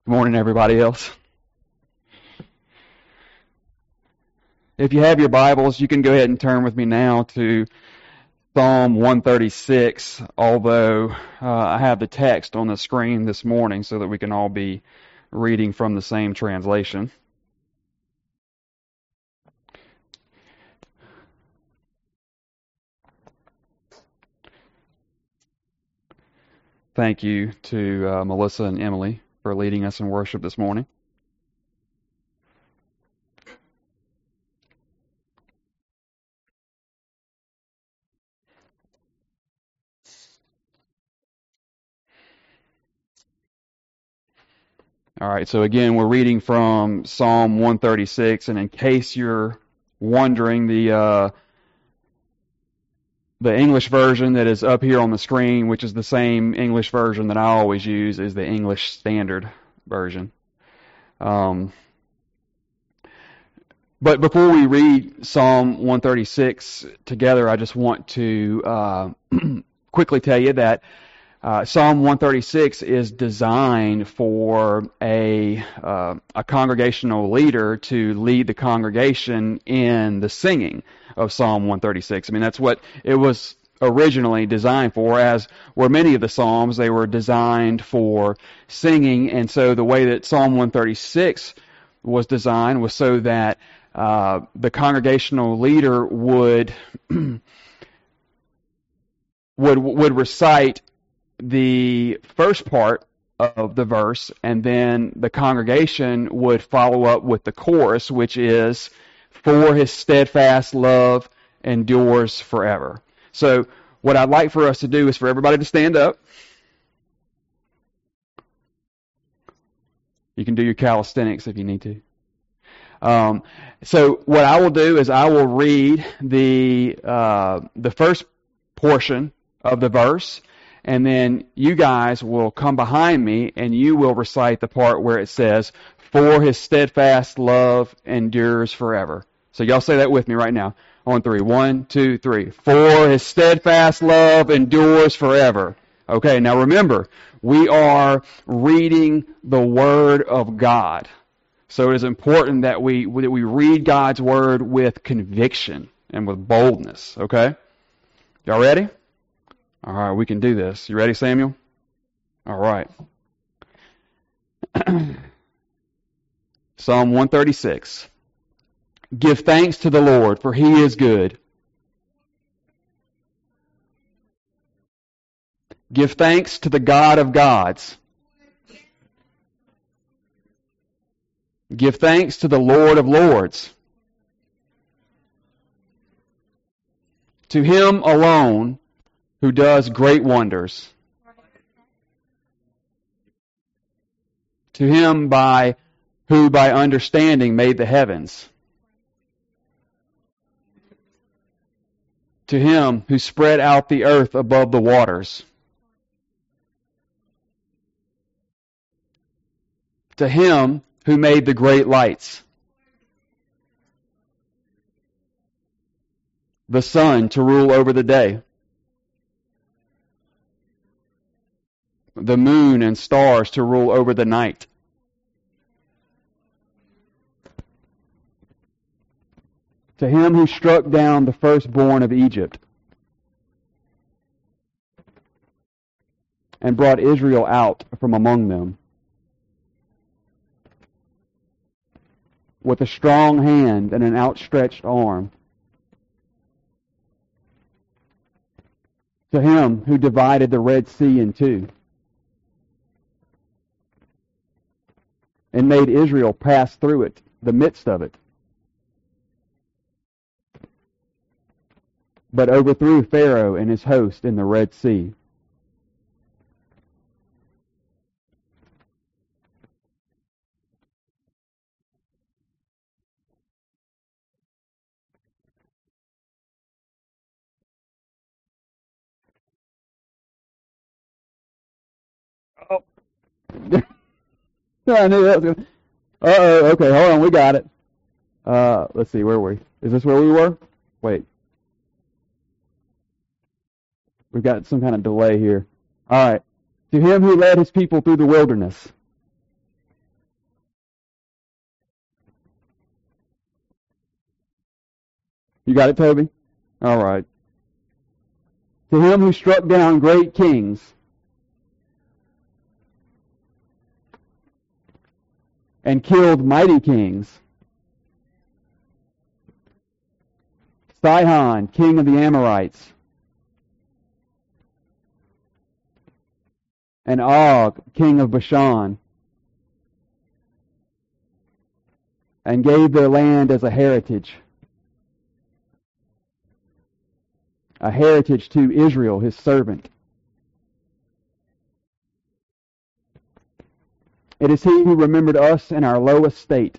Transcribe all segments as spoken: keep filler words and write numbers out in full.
Good morning, everybody else. If you have your Bibles, you can go ahead and turn with me now to Psalm one thirty-six, although uh, I have the text on the screen this morning so that we can all be reading from the same translation. Thank you to uh, Melissa and Emily for leading us in worship this morning. All right, so again, we're reading from Psalm one thirty-six, and in case you're wondering, the uh, the English version that is up here on the screen, which is the same English version that I always use, is the English Standard Version. Um, but before we read Psalm one thirty-six together, I just want to uh, quickly tell you that Uh, Psalm one thirty-six is designed for a uh, a congregational leader to lead the congregation in the singing of Psalm one thirty-six. I mean, that's what it was originally designed for, as were many of the Psalms. They were designed for singing, and so the way that Psalm one thirty-six was designed was so that uh, the congregational leader would would would recite the first part of the verse, and then the congregation would follow up with the chorus, which is, "For his steadfast love endures forever." So what I'd like for us to do is for everybody to stand up. You can do your calisthenics if you need to. Um, so what I will do is I will read the uh, the first portion of the verse, and then you guys will come behind me and you will recite the part where it says, "For his steadfast love endures forever." So y'all say that with me right now. On three. One, two, three. "For his steadfast love endures forever." Okay, now remember, we are reading the Word of God. So it is important that we, that we read God's Word with conviction and with boldness. Okay? Y'all ready? All right, we can do this. You ready, Samuel? All right. Psalm one thirty-six. Give thanks to the Lord, for he is good. Give thanks to the God of gods. Give thanks to the Lord of lords. To him alone who does great wonders. To him by who by understanding made the heavens. To him who spread out the earth above the waters. To him who made the great lights. The sun to rule over the day. The moon and stars to rule over the night. To him who struck down the firstborn of Egypt and brought Israel out from among them with a strong hand and an outstretched arm. To him who divided the Red Sea in two and made Israel pass through it, the midst of it, but overthrew Pharaoh and his host in the Red Sea. Oh. I knew that was going to... Uh-oh, okay, hold on, we got it. Uh, let's see, where were we? Is this where we were? Wait. We've got some kind of delay here. All right. To him who led his people through the wilderness, You got it, Toby? All right. To him who struck down great kings and killed mighty kings, Sihon, king of the Amorites, and Og, king of Bashan, and gave their land as a heritage, a heritage to Israel, his servant. It is he who remembered us in our low estate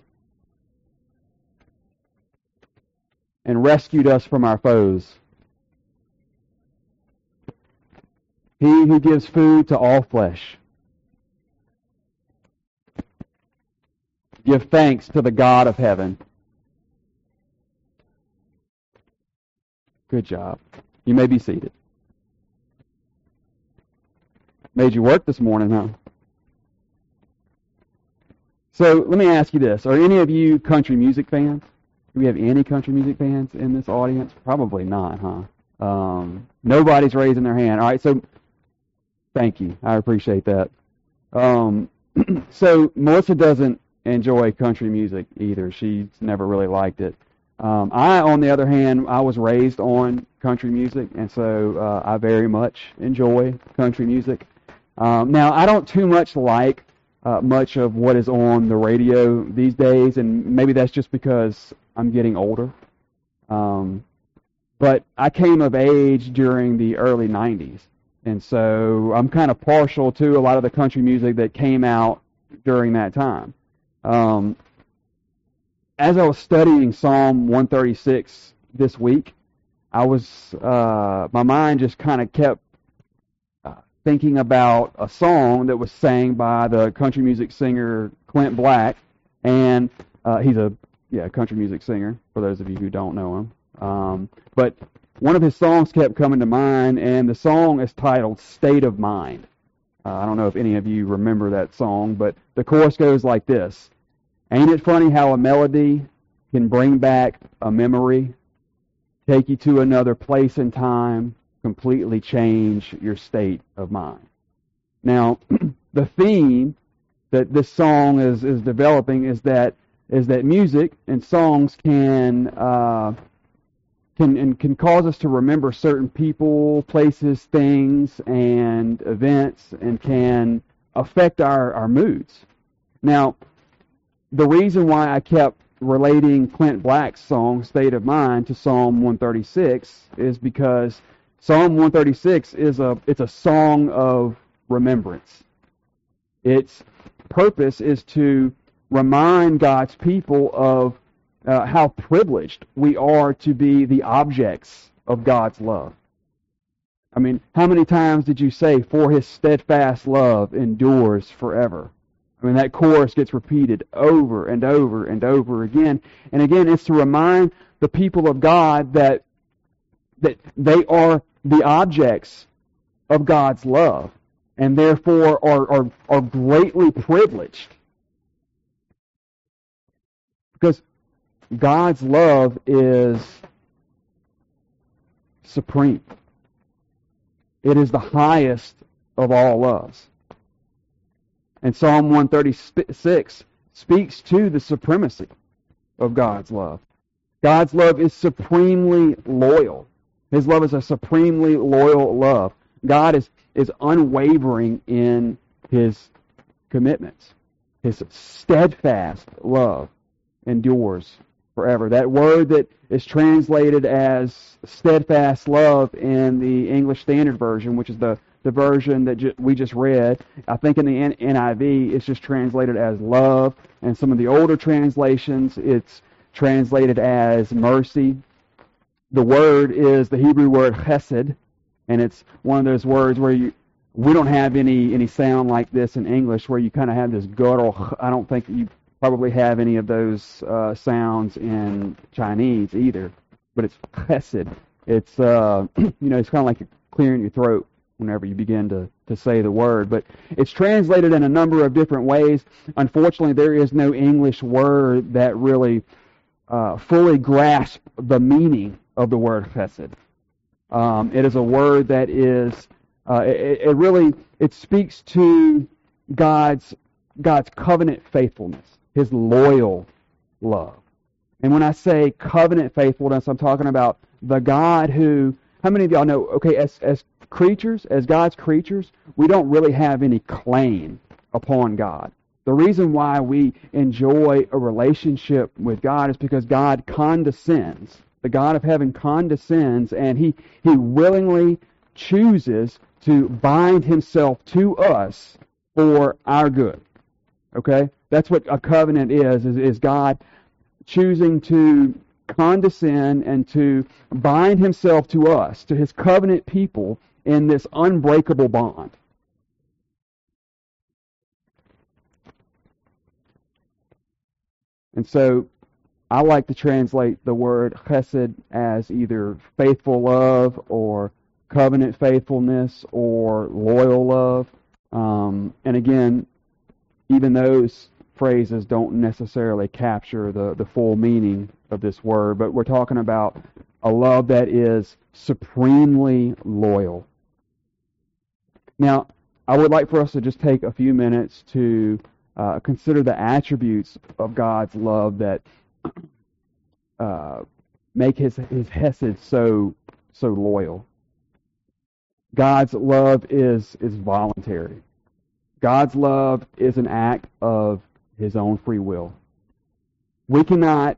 and rescued us from our foes. He who gives food to all flesh. Give thanks to the God of heaven. Good job. You may be seated. Made you work this morning, huh? So let me ask you this. Are any of you country music fans? Do we have any country music fans in this audience? Probably not, huh? Um, nobody's raising their hand. All right, so thank you. I appreciate that. Um, so Melissa doesn't enjoy country music either. She's never really liked it. Um, I, on the other hand, I was raised on country music, and so uh, I very much enjoy country music. Um, now, I don't too much like uh, much of what is on the radio these days, and maybe that's just because I'm getting older. Um, but I came of age during the early nineties, and so I'm kind of partial to a lot of the country music that came out during that time. Um, as I was studying Psalm one thirty-six this week, I was uh, my mind just kind of kept uh, thinking about a song that was sang by the country music singer Clint Black, and uh, he's a yeah country music singer for those of you who don't know him. Um, but one of his songs kept coming to mind, and the song is titled "State of Mind." Uh, I don't know if any of you remember that song, but the chorus goes like this. Ain't it funny how a melody can bring back a memory, take you to another place and time, completely change your state of mind? Now, the theme that this song is, is developing is that is that music and songs can uh, can and can cause us to remember certain people, places, things, and events, and can affect our, our moods. Now, the reason why I kept relating Clint Black's song, State of Mind, to Psalm one thirty-six is because Psalm one thirty-six is a it's a song of remembrance. Its purpose is to remind God's people of uh, how privileged we are to be the objects of God's love. I mean, how many times did you say, "For his steadfast love endures forever"? I mean, that chorus gets repeated over and over and over again. And again, it's to remind the people of God that that they are the objects of God's love, and therefore are, are, are greatly privileged. Because God's love is supreme. It is the highest of all loves. And Psalm one thirty-six speaks to the supremacy of God's love. God's love is supremely loyal. His love is a supremely loyal love. God is, is unwavering in His commitments. His steadfast love endures forever. That word that is translated as steadfast love in the English Standard Version, which is the the version that ju- we just read, I think in the N I V it's just translated as love, and some of the older translations it's translated as mercy. The word is the Hebrew word chesed, and it's one of those words where you we don't have any any sound like this in English, where you kind of have this guttural. I don't think you probably have any of those uh, sounds in Chinese either, but it's chesed. It's uh, you know it's kind of like you're clearing your throat whenever you begin to, to say the word. But it's translated in a number of different ways. Unfortunately, there is no English word that really uh, fully grasp the meaning of the word chesed. Um, it is a word that is, uh, it, it really, it speaks to God's, God's covenant faithfulness, His loyal love. And when I say covenant faithfulness, I'm talking about the God who, how many of y'all know, okay, as, as creatures, as God's creatures, we don't really have any claim upon God. The reason why we enjoy a relationship with God is because God condescends. The God of heaven condescends, and He, he willingly chooses to bind Himself to us for our good. Okay? That's what a covenant is, is, is God choosing to condescend and to bind Himself to us, to His covenant people, in this unbreakable bond. And so I like to translate the word chesed as either faithful love or covenant faithfulness or loyal love. Um, and again, even those phrases don't necessarily capture the, the full meaning of this word, but we're talking about a love that is supremely loyal. Now, I would like for us to just take a few minutes to uh, consider the attributes of God's love that uh, make His His hesed so so loyal. God's love is is voluntary. God's love is an act of His own free will. We cannot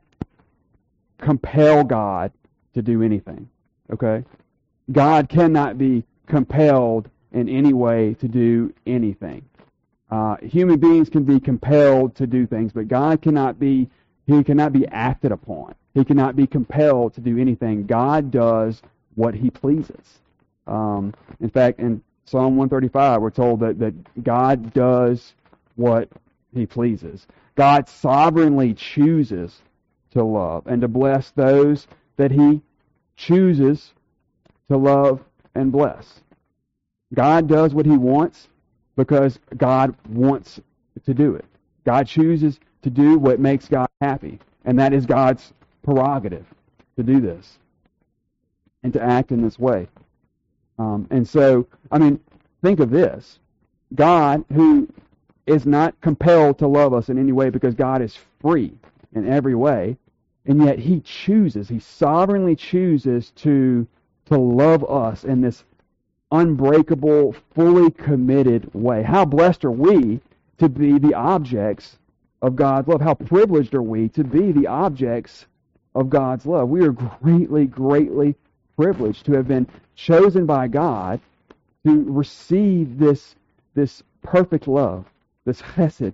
compel God to do anything. Okay? God cannot be compelled in any way to do anything. Uh, human beings can be compelled to do things, but God cannot be, He cannot be acted upon. He cannot be compelled to do anything. God does what He pleases. Um, in fact, in Psalm one thirty-five, we're told that, that God does what He pleases. God sovereignly chooses to love and to bless those that He chooses to love and bless. God does what He wants because God wants to do it. God chooses to do what makes God happy, and that is God's prerogative to do this and to act in this way. Um, and so, I mean, think of this. God, who is not compelled to love us in any way because God is free in every way, and yet He chooses, He sovereignly chooses to, to love us in this unbreakable, fully committed way. How blessed are we to be the objects of God's love? How privileged are we to be the objects of God's love? We are greatly, greatly privileged to have been chosen by God to receive this, this perfect love, this chesed.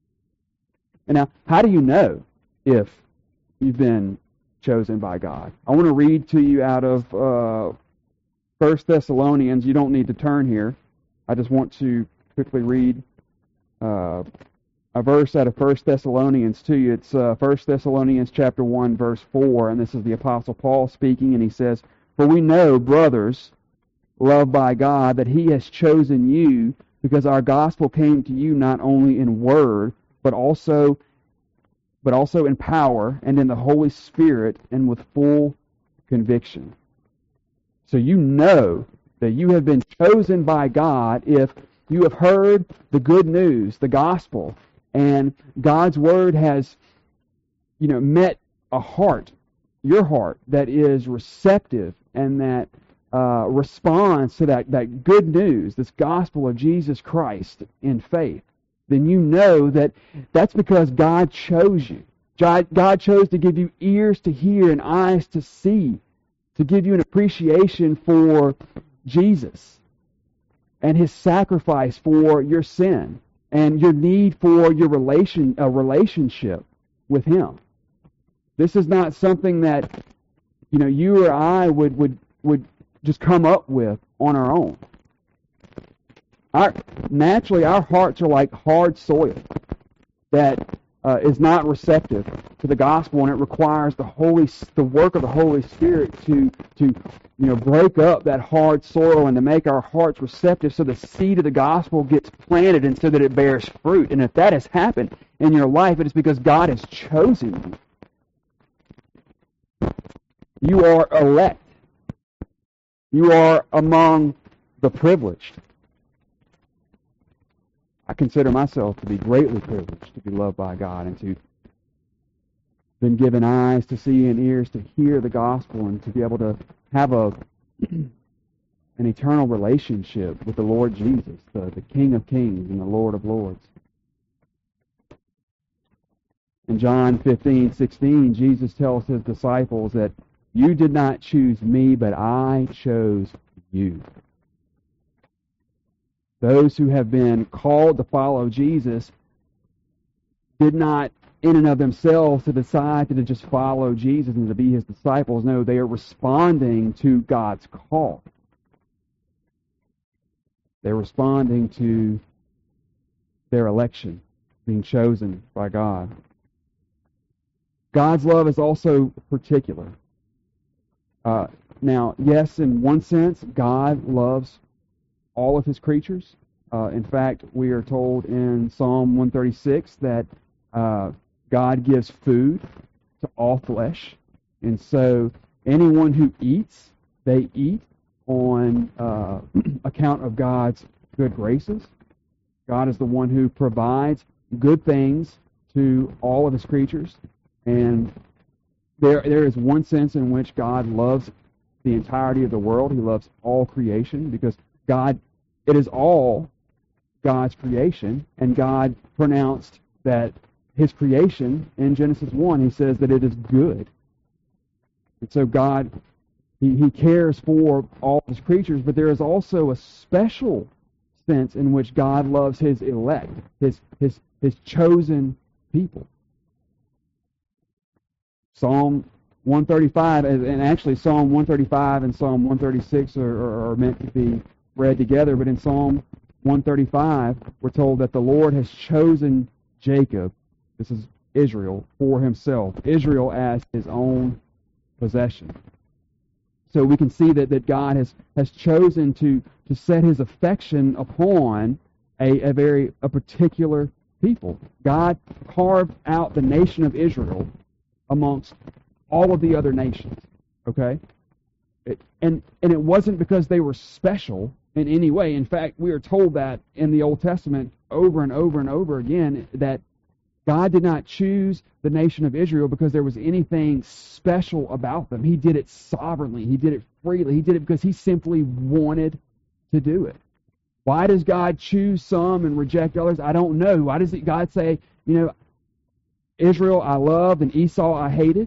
And now, how do you know if you've been chosen by God? I want to read to you out of uh, First Thessalonians. You don't need to turn here. I just want to quickly read uh, a verse out of First Thessalonians to you. It's uh, First Thessalonians chapter one, verse four, and this is the Apostle Paul speaking, and he says, "For we know, brothers, loved by God, that He has chosen you, because our gospel came to you not only in word, but also, but also in power and in the Holy Spirit and with full conviction." So you know that you have been chosen by God if you have heard the good news, the gospel, and God's word has, you know, met a heart, your heart, that is receptive and that uh, responds to that, that good news, this gospel of Jesus Christ in faith. Then you know that that's because God chose you. God chose to give you ears to hear and eyes to see, to give you an appreciation for Jesus and His sacrifice for your sin and your need for your relation, a relationship with Him. This is not something that, you know, you or I would, would, would just come up with on our own. Our, naturally, our hearts are like hard soil that uh, is not receptive to the gospel, and it requires the Holy, the work of the Holy Spirit to, to, you know, break up that hard soil and to make our hearts receptive, so the seed of the gospel gets planted and so that it bears fruit. And if that has happened in your life, it is because God has chosen you. You are elect. You are among the privileged. I consider myself to be greatly privileged to be loved by God and to been given eyes to see and ears to hear the gospel and to be able to have a an eternal relationship with the Lord Jesus, the, the King of Kings and the Lord of Lords. In John fifteen sixteen, Jesus tells his disciples that you did not choose me, but I chose you. Those who have been called to follow Jesus did not, in and of themselves, to decide to just follow Jesus and to be his disciples. No, they are responding to God's call. They're responding to their election, being chosen by God. God's love is also particular. Uh, now, yes, in one sense, God loves all of his creatures. Uh, in fact, we are told in Psalm one thirty-six that uh, God gives food to all flesh. And so anyone who eats, they eat on uh, account of God's good graces. God is the one who provides good things to all of his creatures. And there, there is one sense in which God loves the entirety of the world. He loves all creation because God, it is all God's creation, and God pronounced that his creation in Genesis one, he says that it is good. And so God, he, he cares for all his creatures, but there is also a special sense in which God loves his elect, his his his chosen people. Psalm one thirty-five, and actually Psalm one thirty-five and Psalm one thirty-six are, are, are meant to be read together, but in Psalm one thirty-five, we're told that the Lord has chosen Jacob, this is Israel, for himself, Israel as his own possession. So we can see that, that God has, has chosen to, to set his affection upon a, a very a particular people. God carved out the nation of Israel amongst all of the other nations. Okay? It, and and it wasn't because they were special in any way. In fact, we are told that in the Old Testament over and over and over again that God did not choose the nation of Israel because there was anything special about them. He did it sovereignly. He did it freely. He did it because he simply wanted to do it. Why does God choose some and reject others? I don't know. Why does God say, you know, Israel I loved and Esau I hated?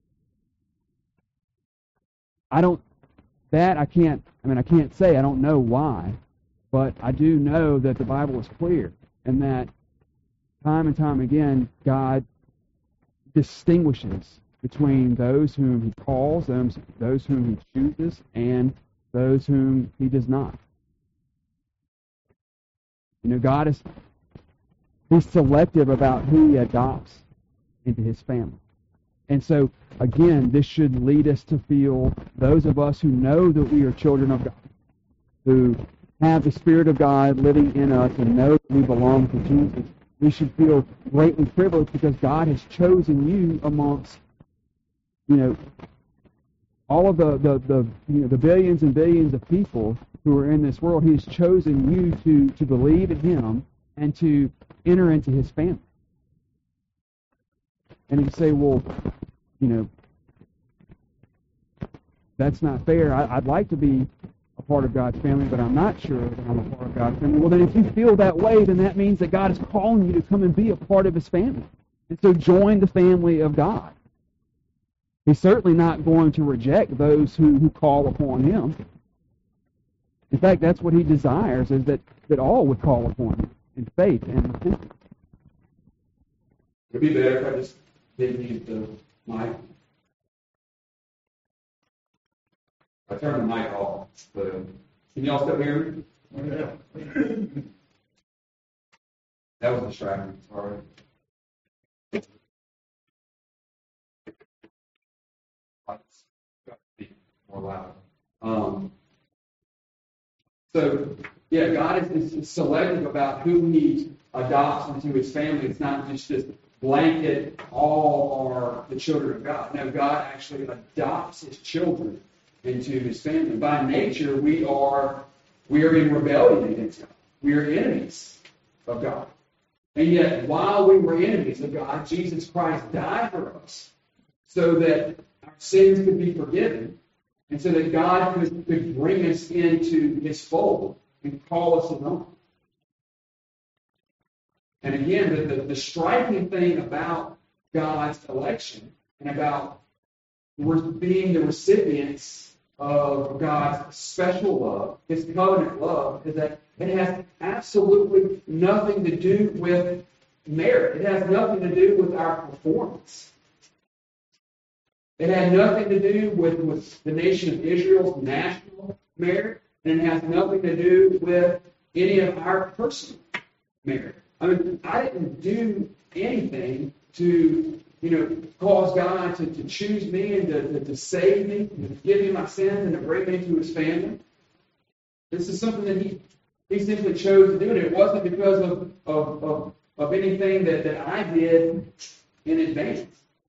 I don't, that I can't, I mean, I can't say. I don't know why. But I do know that the Bible is clear and that time and time again, God distinguishes between those whom he calls, those, those whom he chooses, and those whom he does not. You know, God is he's selective about who he adopts into his family. And so, again, this should lead us to feel, those of us who know that we are children of God, who have the Spirit of God living in us and know that we belong to Jesus, we should feel greatly privileged because God has chosen you amongst, you know, all of the, the, the, you know, the billions and billions of people who are in this world. He has chosen you to, to believe in him and to enter into his family. And you say, well, you know, that's not fair. I, I'd like to be a part of God's family, but I'm not sure that I'm a part of God's family. Well, then if you feel that way, then that means that God is calling you to come and be a part of his family. And so join the family of God. He's certainly not going to reject those who, who call upon him. In fact, that's what he desires, is that, that all would call upon him in faith and repentance. Would it be better if I just didn't use the mic? I turned the mic off, but can y'all still hear me? Yeah. That was distracting. Sorry. Got to be more loud. Um, so, yeah, God is, is selective about who he adopts into his family. It's not just, just blanket all are the children of God. No, God actually adopts his children into his family. By nature, we are we are in rebellion against God. We are enemies of God. And yet, while we were enemies of God, Jesus Christ died for us so that our sins could be forgiven and so that God could, could bring us into his fold and call us his own. And again, the, the, the striking thing about God's election and about being the recipients of God's special love, his covenant love, is that it has absolutely nothing to do with merit. It has nothing to do with our performance. It had nothing to do with, with the nation of Israel's national merit, and it has nothing to do with any of our personal merit. I mean, I didn't do anything to, you know, cause God to, to choose me and to, to, to save me, to forgive me my sins, and to bring me to his family. This is something that he, he simply chose to do, and it wasn't because of, of, of, of anything that, that I did in advance.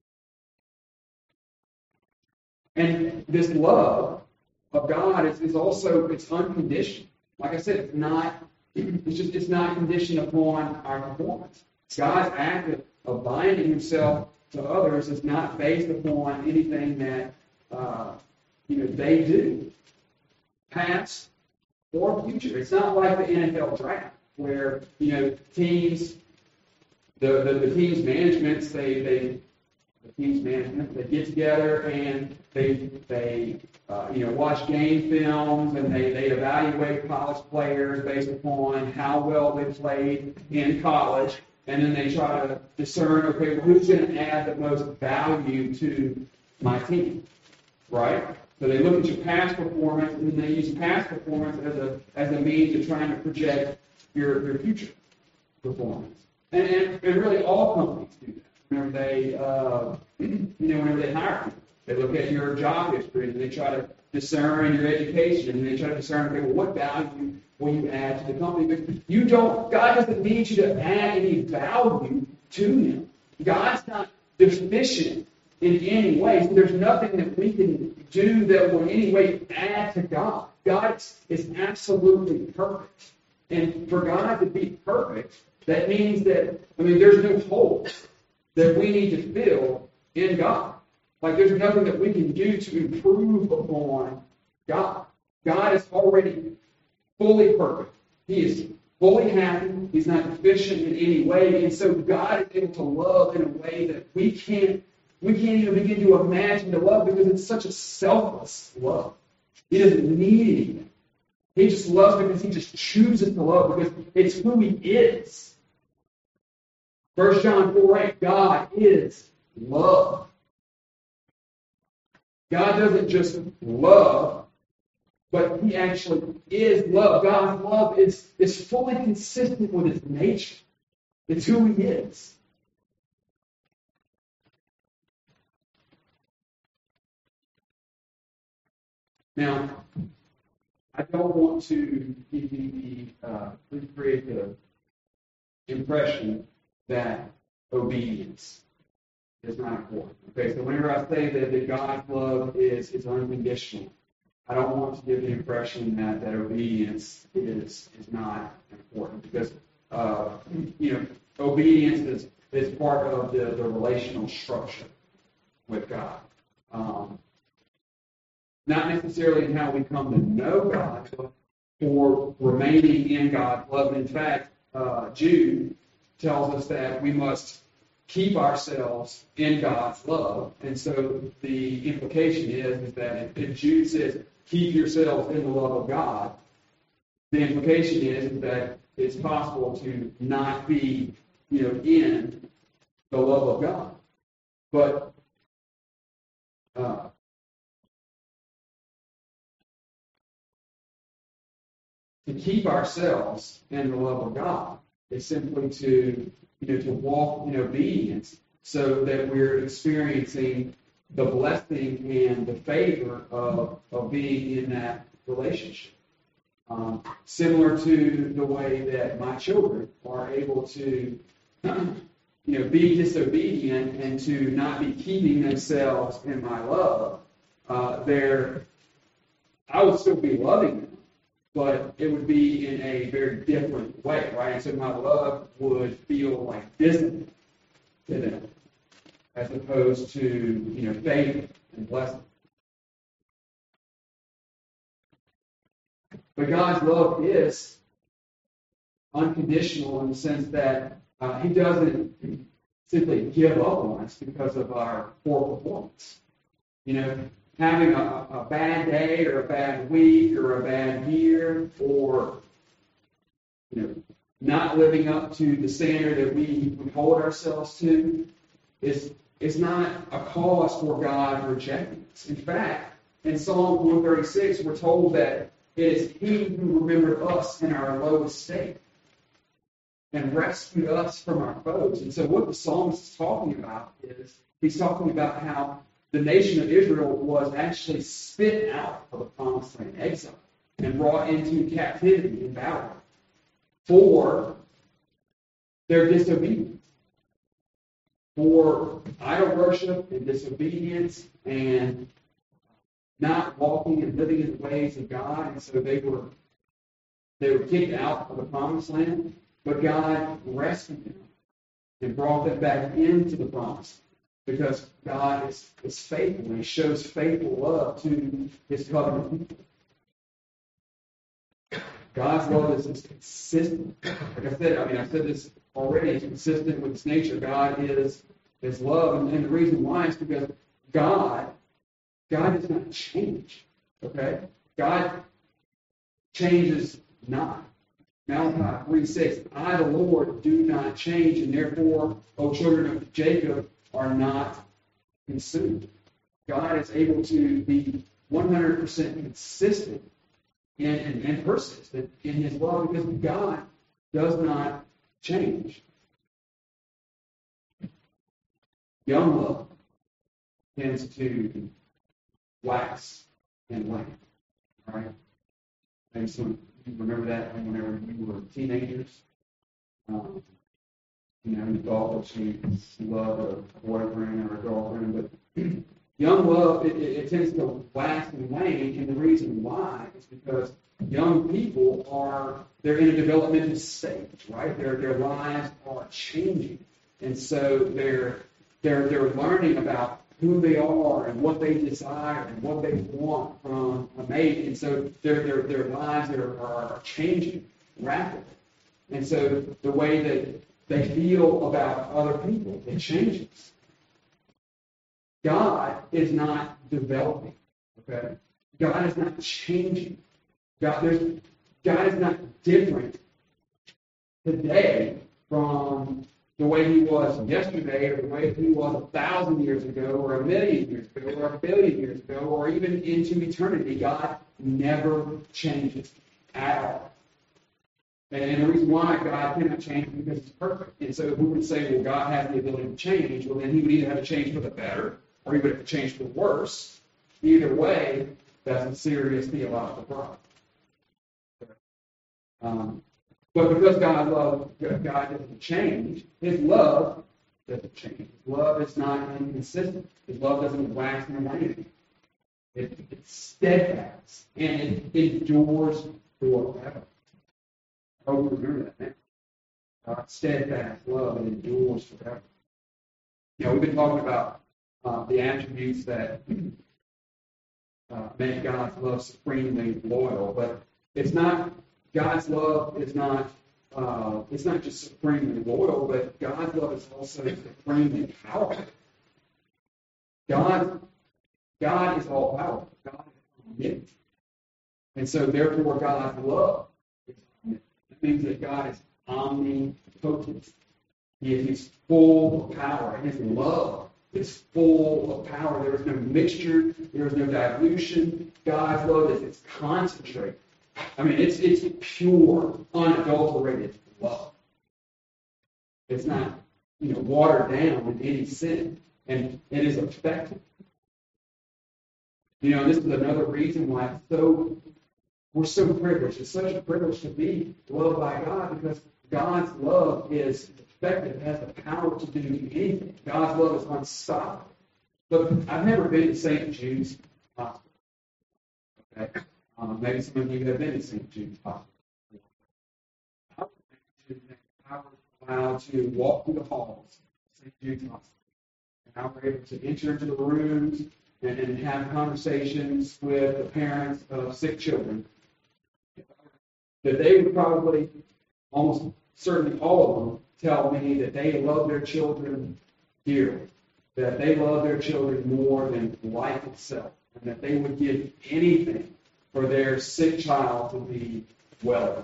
And this love of God is, is also, it's unconditional. Like I said, it's not, it's just, it's not conditioned upon our performance. God's act of, of binding himself to others is not based upon anything that, uh, you know, they do, past or future. It's not like the N F L draft where, you know, teams, the, the, the team's managements, they, they, the team's management, they get together and they, they uh, you know, watch game films and they, they evaluate college players based upon how well they played in college. And then they try to discern, okay, well, who's going to add the most value to my team, right? So they look at your past performance, and then they use past performance as a as a means of trying to project your, your future performance. And, and and really, all companies do that. Whenever they, uh, you know, whenever they hire people, they look at your job history and they try to discern your education, and they try to discern, okay, well, what value will you add to the company? But you don't, God doesn't need you to add any value to him. God's not deficient in any way. So there's nothing that we can do that will in any way add to God. God is absolutely perfect. And for God to be perfect, that means that, I mean, there's no holes that we need to fill in God. Like there's nothing that we can do to improve upon God. God is already fully perfect. He is fully happy. He's not deficient in any way. And so God is able to love in a way that we can't we can't even begin to imagine to love because it's such a selfless love. He doesn't need anything. He just loves because he just chooses to love because it's who he is. First John four eight, God is love. God doesn't just love, but he actually is love. God's love is, is fully consistent with his nature. It's who he is. Now, I don't want to give you the uh, create the impression that obedience is not important. Okay, so whenever I say that, that God's love is, is unconditional, I don't want to give the impression that, that obedience is is not important because uh, you know obedience is, is part of the, the relational structure with God. Um, not necessarily in how we come to know God, but for remaining in God's love. In fact, uh, Jude tells us that we must keep ourselves in God's love. And so the implication is, is that if, if Jude says, keep yourselves in the love of God, the implication is, is that it's possible to not be, you know, in the love of God. But uh, to keep ourselves in the love of God is simply to, you know, to walk in obedience so that we're experiencing the blessing and the favor of, of being in that relationship. Um, similar to the way that my children are able to, you you know, be disobedient and to not be keeping themselves in my love, uh, they're, I would still be loving them, but it would be in a very different way, right? And so my love would feel like distant to them, as opposed to, you know, faith and blessing. But God's love is unconditional in the sense that uh, He doesn't simply give up on us because of our poor performance. You know, having a, a bad day or a bad week or a bad year, or, you know, not living up to the standard that we hold ourselves to, is is not a cause for God rejecting us. In fact, in Psalm one thirty-six, we're told that it is He who remembered us in our lowest state and rescued us from our foes. And so what the psalmist is talking about is he's talking about how the nation of Israel was actually spit out of the promised land, exile, and brought into captivity in Babylon for their disobedience, for idol worship and disobedience and not walking and living in the ways of God. And so they were they were kicked out of the promised land, but God rescued them and brought them back into the promise, because God is, is faithful and He shows faithful love to His covenant people. God's love is, is consistent. Like I said, I mean, I said this already, it's consistent with His nature. God is His love, and, and the reason why is because God God does not change, okay? God changes not. Malachi three six, I, the Lord, do not change, and therefore, O children of Jacob, are not consumed. God is able to be one hundred percent consistent and, and, and persistent in His love, because God does not change. Young love tends to wax and wane, right? And so you remember that from whenever you were teenagers. Um, you know, you thought that she loved a boyfriend or a girlfriend, but young love, it, it, it tends to wax and wane, and the reason why is because young people are, they're in a developmental stage, right? Their their lives are changing, and so they're they're they're learning about who they are and what they desire and what they want from a mate. And so their their their lives are, are changing rapidly. And so the way that they feel about other people, it changes. God is not developing, okay? God is not changing. God, there's, God is not different today from the way He was yesterday, or the way He was a thousand years ago, or a million years ago, or a billion years ago, or even into eternity. God never changes at all. And the reason why God cannot change is because He's perfect. And so if we would say, well, God has the ability to change, well, then He would either have to change for the better, or He would have to change for the worse. Either way, that's a serious theological problem. Um, But because God love, God doesn't change, His love doesn't change. His love is not inconsistent. His love doesn't wax and wane. It, it's steadfast, and it endures forever. I hope you remember that now. Uh, steadfast love, it endures forever. You know, we've been talking about uh, the attributes that uh, make God's love supremely loyal, but it's not. God's love is not, uh, it's not just supremely loyal, but God's love is also supremely powerful. God, God is all powerful. God is omnipotent. And so therefore God's love is omnipotent. It means that God is omnipotent. He is He's full of power. And His love is full of power. There is no mixture. There is no dilution. God's love is it's concentrated. I mean, it's it's pure, unadulterated love. It's not, you know, watered down with any sin, and it is effective. You know, this is another reason why it's so we're so privileged. It's such a privilege to be loved by God, because God's love is perspective, has the power to do anything. God's love is unstoppable. Look, I've never been to Saint Jude's Hospital. Okay? Um, maybe some of you have been to Saint Jude's Hospital. I was I was allowed to walk through the halls of Saint Jude's Hospital. And I was able to enter into the rooms and, and have conversations with the parents of sick children. That they would probably, almost certainly all of them, tell me that they love their children dearly, that they love their children more than life itself, and that they would give anything for their sick child to be well.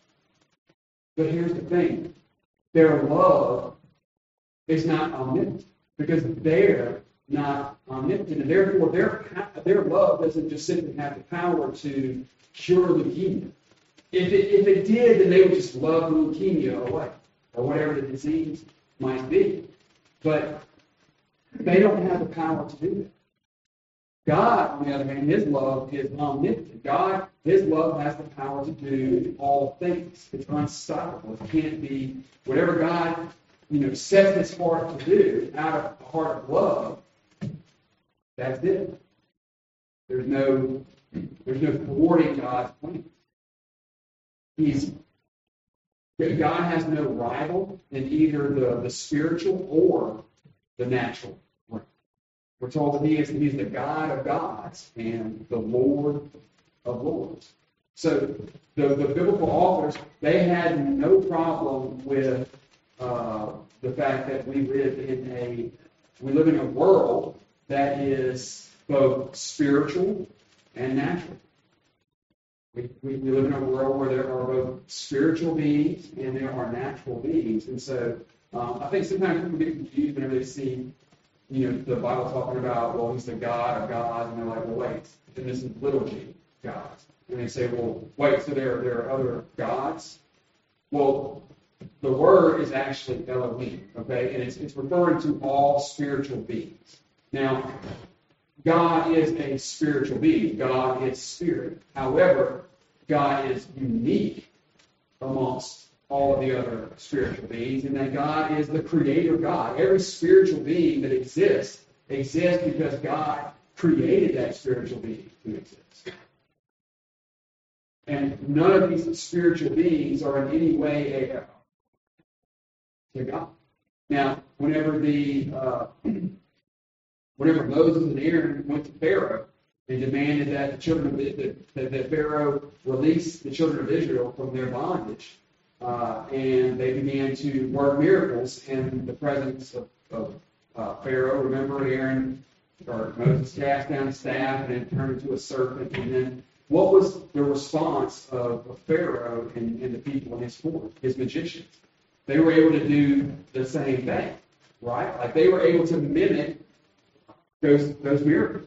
But here's the thing. Their love is not omnipotent, because they're not omnipotent, and therefore their, their love doesn't just simply have the power to cure leukemia. If it, if it did, then they would just love the leukemia away, or whatever the disease might be. But they don't have the power to do that. God, on the other hand, His love is omnipotent. God, His love has the power to do all things. It's unstoppable. It can't be whatever God, you know, sets His heart to do out of a heart of love. That's it. There's no, there's no thwarting God's plan. He's God has no rival in either the, the spiritual or the natural realm. We're told that he is He's the God of gods and the Lord of lords. So the, the biblical authors, they had no problem with uh, the fact that we live in a we live in a world that is both spiritual and natural. We, we, we live in a world where there are both spiritual beings and there are natural beings. And so um, I think sometimes people get confused whenever they see, you know, the Bible talking about, well, He's the God of gods, and they're like, well, wait, then this is little g, gods. And they say, well, wait, so there, there are other gods? Well, the word is actually Elohim, okay? And it's, it's referring to all spiritual beings. Now, God is a spiritual being. God is spirit. However, God is unique amongst all of the other spiritual beings, and that God is the creator God. Every spiritual being that exists exists because God created that spiritual being to exist. And none of these spiritual beings are in any way a to God. Now, whenever the uh, Whenever Moses and Aaron went to Pharaoh and demanded that the children of that, that Pharaoh release the children of Israel from their bondage, uh, and they began to work miracles in the presence of, of uh, Pharaoh. Remember, Aaron or Moses cast down his staff and it turned into a serpent. And then, what was the response of, of Pharaoh and, and the people in his court, his magicians? They were able to do the same thing, right? Like they were able to mimic Those, those miracles.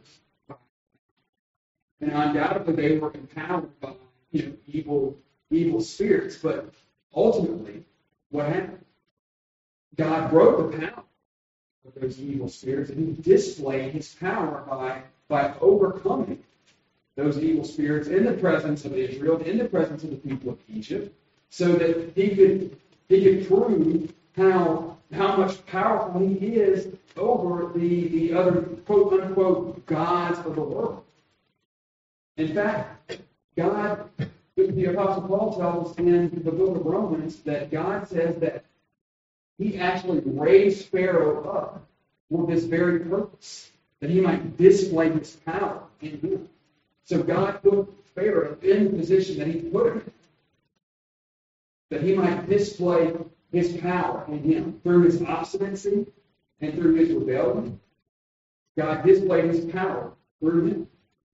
And undoubtedly they were empowered by, you know, evil, evil spirits. But ultimately, what happened? God broke the power of those evil spirits, and He displayed His power by, by overcoming those evil spirits in the presence of Israel, in the presence of the people of Egypt, so that He could He could prove how how much powerful He is over the, the other quote-unquote gods of the world. In fact, God, the Apostle Paul tells us in the book of Romans that God says that He actually raised Pharaoh up for this very purpose, that he might display His power in him. So God put Pharaoh in the position that He put him in, that he might display His power in him through his obstinacy and through his rebellion. God displayed His power through him.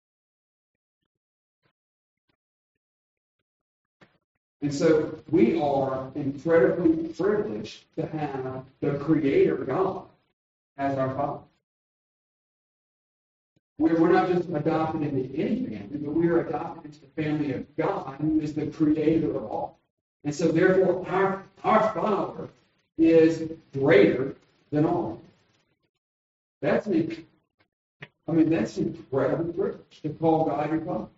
And so we are incredibly privileged to have the Creator God as our Father. We're, we're not just adopted into any family, but we are adopted into the family of God, who is the Creator of all. And so therefore our, our Father is greater than all. That's an, I mean, that's an incredible privilege to call God your Father.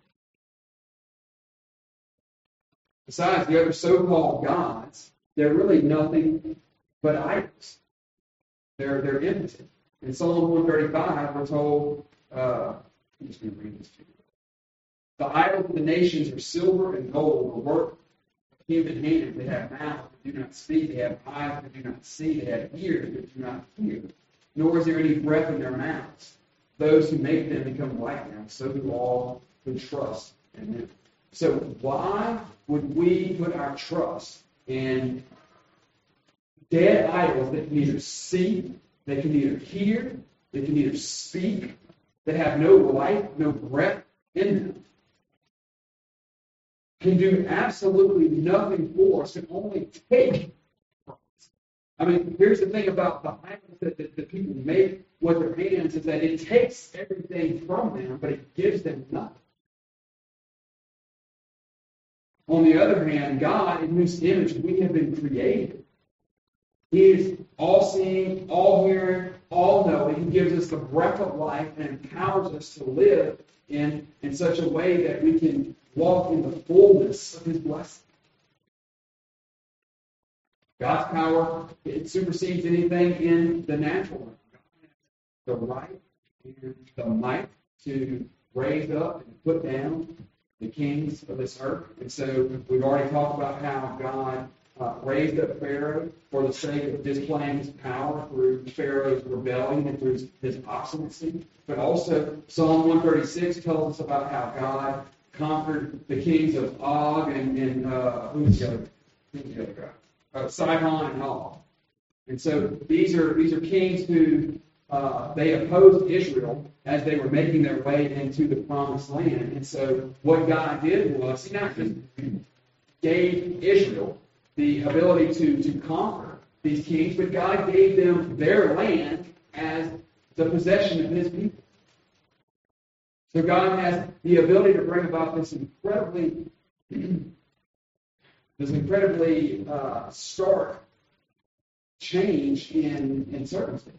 Besides the other so-called gods, they're really nothing but idols. They're, they're impotent. In Psalm one thirty-five, we're told, uh, I'm just going to read this to you. The idols of the nations are silver and gold, the work of human hands. They have mouths but do not speak. They have eyes but do not see. They have ears but do not hear. Nor is there any breath in their mouths. Those who make them become like them. So do all who trust in them. So why would we put our trust in dead idols that can neither see, they can neither hear, they can neither speak, that have no life, no breath in them, can do absolutely nothing for us, can only take from us? I mean, here's the thing about the idols that, that, that people make with their hands is that it takes everything from them, but it gives them nothing. On the other hand, God, in whose image we have been created, He is all-seeing, all-hearing, all-knowing. He gives us the breath of life and empowers us to live in, in such a way that we can walk in the fullness of His blessing. God's power, it supersedes anything in the natural realm. God has the right and the might to raise up and put down the kings of this earth. And so we've already talked about how God uh, raised up Pharaoh for the sake of displaying His power through Pharaoh's rebellion and through his, his obstinacy. But also Psalm one thirty-six tells us about how God conquered the kings of Og and, and uh, who's the other, who's the other guy? Uh, Sihon and Og. And so these are these are kings who uh, they opposed Israel as they were making their way into the promised land. And so what God did was He not just gave Israel the ability to, to conquer these kings, but God gave them their land as the possession of His people. So God has the ability to bring about this incredibly, this incredibly uh, stark change in, in circumstance.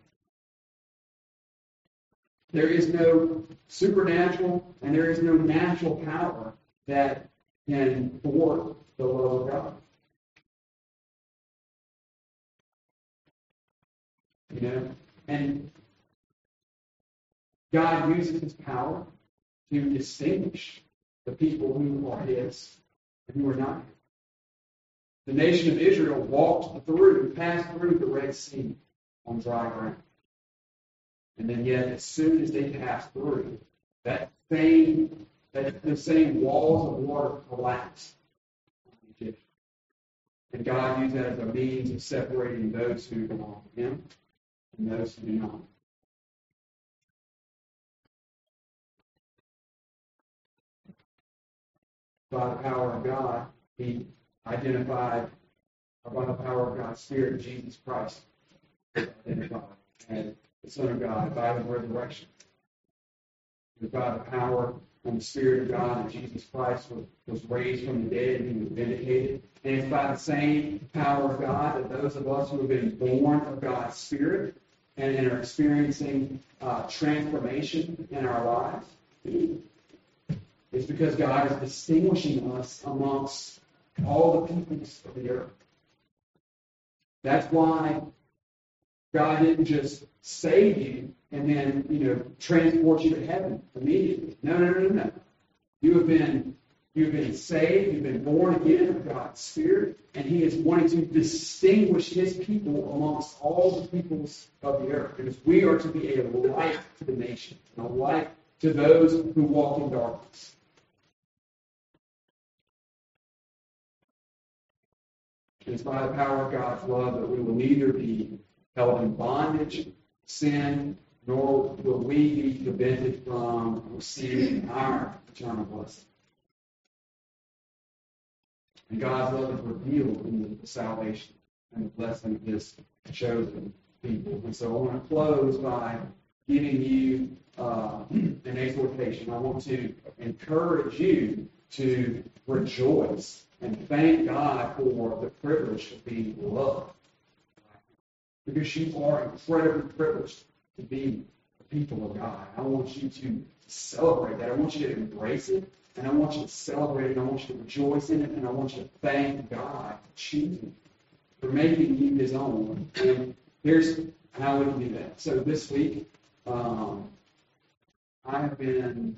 There is no supernatural and there is no natural power that can thwart the love of God. You know, and God uses His power to distinguish the people who are His and who are not His. The nation of Israel walked through, passed through the Red Sea on dry ground. And then yet, as soon as they passed through, that same, that the same walls of water collapsed on the Egyptians. And God used that as a means of separating those who belong to Him and those who do not. By the power of God, He identified, or by the power of God's Spirit, Jesus Christ, identified as the Son of God by the resurrection. It was by the power and the Spirit of God that Jesus Christ was, was raised from the dead and He was vindicated. And it's by the same power of God that those of us who have been born of God's Spirit and, and are experiencing uh, transformation in our lives, it's because God is distinguishing us amongst all the peoples of the earth. That's why God didn't just save you and then, you know, transport you to heaven immediately. No, no, no, no. You have been, you've been saved. You've been born again of God's Spirit, and He is wanting to distinguish His people amongst all the peoples of the earth, because we are to be a light to the nation, and a light to those who walk in darkness. It's by the power of God's love that we will neither be held in bondage, sin, nor will we be prevented from receiving our eternal blessing. And God's love is revealed in the salvation and the blessing of His chosen people. And so I want to close by giving you uh, an exhortation. I want to encourage you to rejoice and thank God for the privilege of being loved. Because you are incredibly privileged to be the people of God. I want you to celebrate that. I want you to embrace it. And I want you to celebrate it. And I want you to rejoice in it. And I want you to thank God for choosing you. for making you his own. And here's how we can do that. So this week, um, I have been,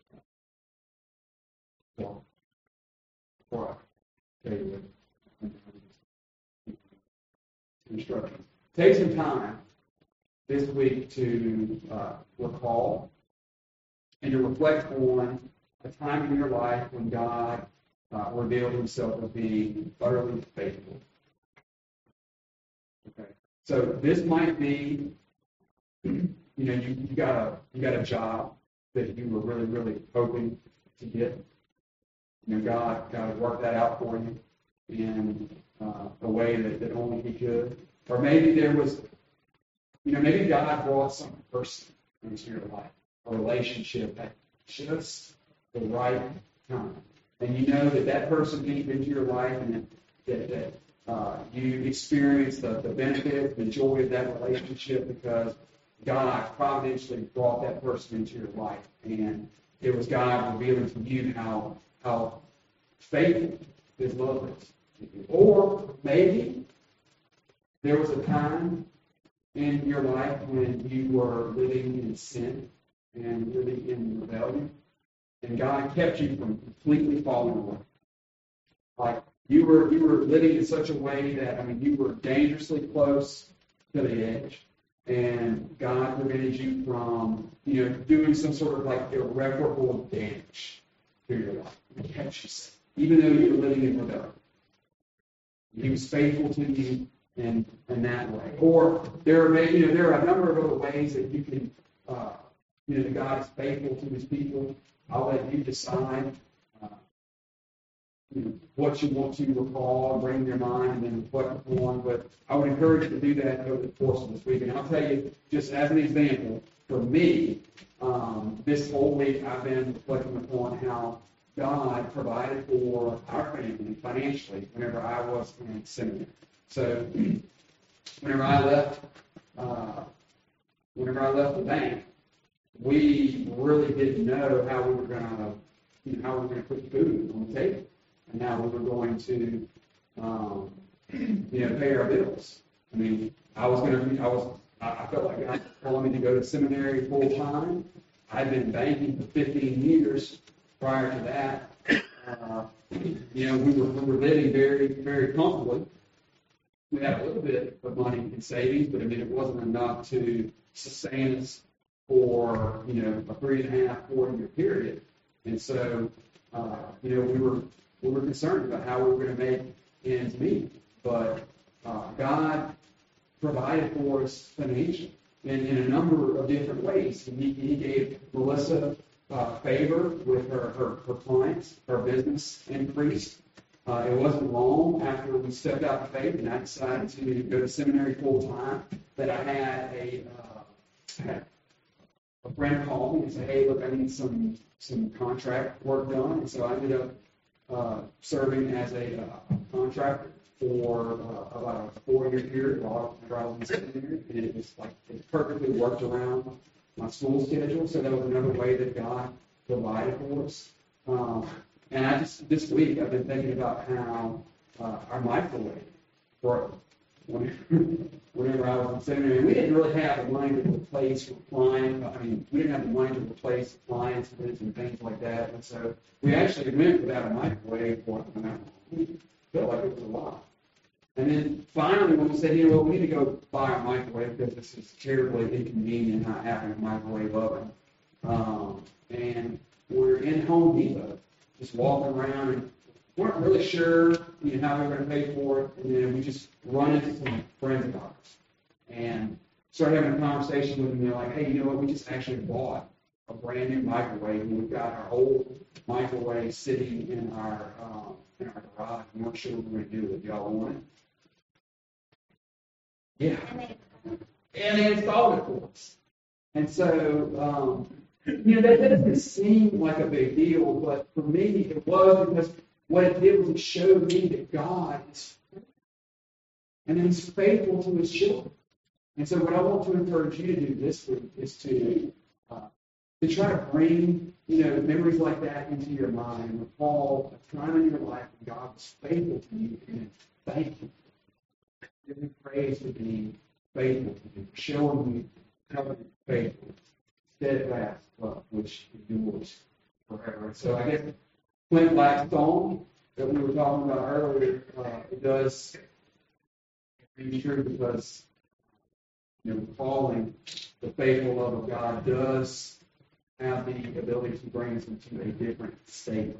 well, before I tell you what, instructions. Take some time this week to uh, recall and to reflect on a time in your life when God uh, revealed himself as being utterly faithful. Okay. So this might be, you know, you, you got a you got a job that you were really, really hoping to get. You know, God God worked that out for you in uh, a way that, that only he could. Or maybe there was, you know, maybe God brought some person into your life, a relationship at just the right time. And you know that that person came into your life and that, that uh, you experienced the, the benefit, the joy of that relationship because God providentially brought that person into your life. And it was God revealing to you how, how faithful his love is. Or maybe there was a time in your life when you were living in sin and living in rebellion, and God kept you from completely falling away. Like you were, you were living in such a way that I mean, you were dangerously close to the edge, and God prevented you from, you know, doing some sort of like irreparable damage to your life. He kept you safe, even though you were living in rebellion. He was faithful to you in in that way. Or there are, you know, there are a number of other ways that you can, uh, you know, that God is faithful to his people. I'll let you decide, uh, you know, what you want to recall and bring to your mind and then reflect upon. But I would encourage you to do that over the course of this week. And I'll tell you, just as an example, for me, um, this whole week I've been reflecting upon how God provided for our family financially whenever I was in seminary. So whenever I left, uh, whenever I left the bank, we really didn't know how we were going to, you know, how we were going to put food on the table, and how we were going to, um, you know, pay our bills. I mean, I was going to, I was, I felt like God was calling me to go to seminary full time. I'd been banking for fifteen years prior to that. Uh, you know, we were we were living very, very comfortably. We had a little bit of money in savings, but I mean, it wasn't enough to sustain us for, you know, a three and a half, four year period. And so, uh, you know, we were we were concerned about how we were going to make ends meet. But uh, God provided for us financially in, in a number of different ways. He, he gave Melissa uh, favor with her, her, her clients, her business increased. Uh, it wasn't long after we stepped out of faith and I decided to go to seminary full time that I had a, uh, had a friend call me and say, "Hey, look, I need some some contract work done." And so I ended up uh, serving as a uh, contractor for uh, about a four-year period while I was in seminary, and it was like it perfectly worked around my school schedule. So that was another way that God provided for us. Um, And I just, this week, I've been thinking about how uh, our microwave broke. Whenever, whenever I was in seminary, we didn't really have the money to replace appliances. I mean, we didn't have the money to replace appliances and things like that. And so we actually went without a microwave for an hour. We felt like it was a lot. And then finally, when we said, you know what, we need to go buy a microwave because this is terribly inconvenient not having a microwave oven. Um, and we're in Home Depot, just walking around and weren't really sure, you know, how we were going to pay for it. And then we just run into some friends of ours and started having a conversation with them. They're like, "Hey, you know what? We just actually bought a brand new microwave, and we've got our old microwave sitting in our um, in our garage. We weren't sure what we were going to do with it. Y'all want it?" Yeah. And they installed it for us. And so, um, you know, that, that doesn't seem like a big deal, but for me, it was because what it did was it showed me that God is faithful. And that He's faithful to His children. And so what I want to encourage you to do this week is to uh, to try to bring, you know, memories like that into your mind and recall a time in your life when God was faithful to you and thank you. give you praise for being faithful to you, for showing you covenant faithfulness, steadfast love, which endures forever. So I guess Clint Blackstone that we were talking about earlier, uh, it does be true because you know, calling the faithful love of God does have the ability to bring us into a different state.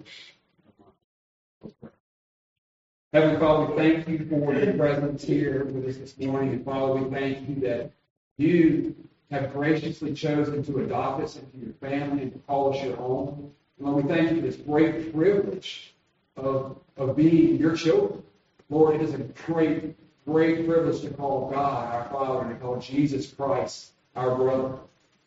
Heavenly Father, we thank you for your presence here with us this morning. And Father, we thank you that you have graciously chosen to adopt us into your family and to call us your own. And Lord, we thank you for this great privilege of, of being your children. Lord, it is a great, great privilege to call God our Father and to call Jesus Christ our brother.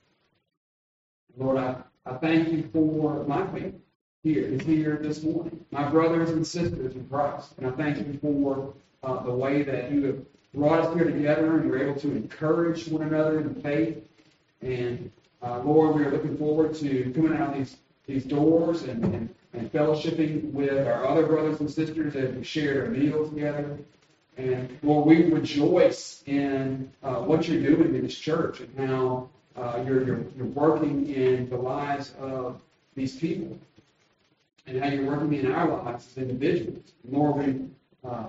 Lord, I, I thank you for my family here, is here this morning, my brothers and sisters in Christ. And I thank you for uh, the way that you have brought us here together and we're able to encourage one another in faith. And uh, Lord, we are looking forward to coming out these, these doors and, and, and fellowshipping with our other brothers and sisters as we share our meals together. And Lord, we rejoice in uh, what you're doing in this church and how uh, you're, you're, you're working in the lives of these people and how you're working in our lives as individuals. And Lord, we, uh,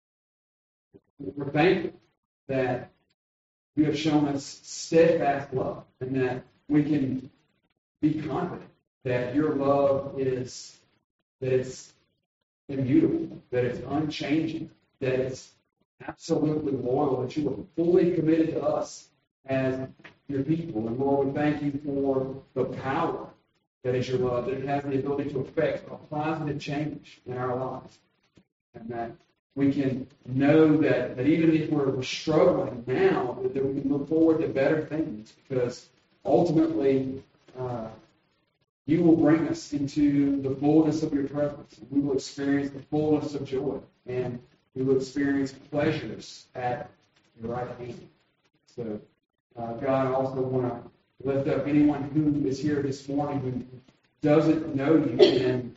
we're thankful that you have shown us steadfast love and that we can be confident that your love is that it's immutable, that it's unchanging, that it's absolutely loyal, that you are fully committed to us as your people. And Lord, we thank you for the power that is your love, that it has the ability to affect a positive change in our lives. And that we can know that, that even if we're, we're struggling now, that, that we can look forward to better things because ultimately uh, you will bring us into the fullness of your presence. We will experience the fullness of joy, and we will experience pleasures at your right hand. So, uh, God, I also want to lift up anyone who is here this morning who doesn't know you in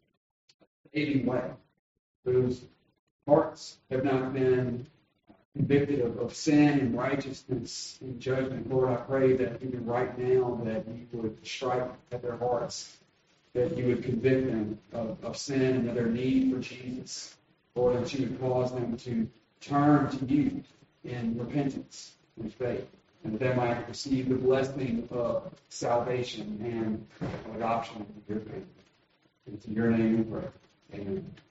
a saving way, whose hearts have not been convicted of, of sin and righteousness and judgment. Lord, I pray that even right now that you would strike at their hearts, that you would convict them of, of sin and of their need for Jesus. Lord, that you would cause them to turn to you in repentance and faith, and that they might receive the blessing of salvation and adoption into your family. It's in your name we pray. Amen.